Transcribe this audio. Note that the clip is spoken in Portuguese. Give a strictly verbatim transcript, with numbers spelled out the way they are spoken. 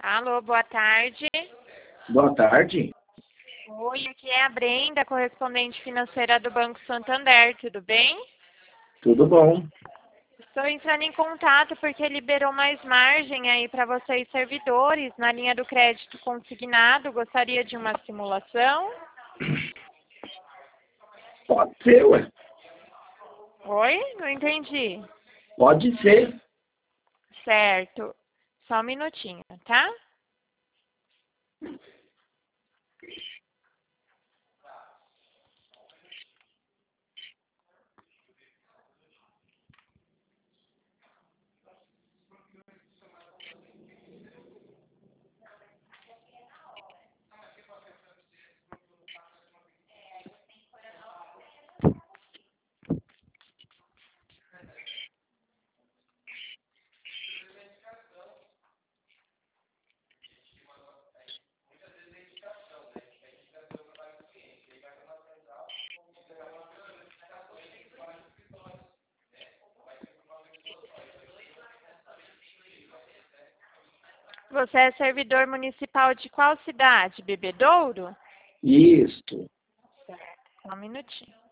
Alô, boa tarde. Boa tarde. Oi, aqui é a Brenda, correspondente financeira do Banco Santander, tudo bem? Tudo bom? Estou entrando em contato porque liberou mais margem aí para vocês servidores na linha do crédito consignado. Gostaria de uma simulação? Pode ser, ué. Oi? Não entendi. Pode ser. Certo. Só um minutinho, tá? Você é servidor municipal de qual cidade? Bebedouro? Isto. Certo. Só um minutinho.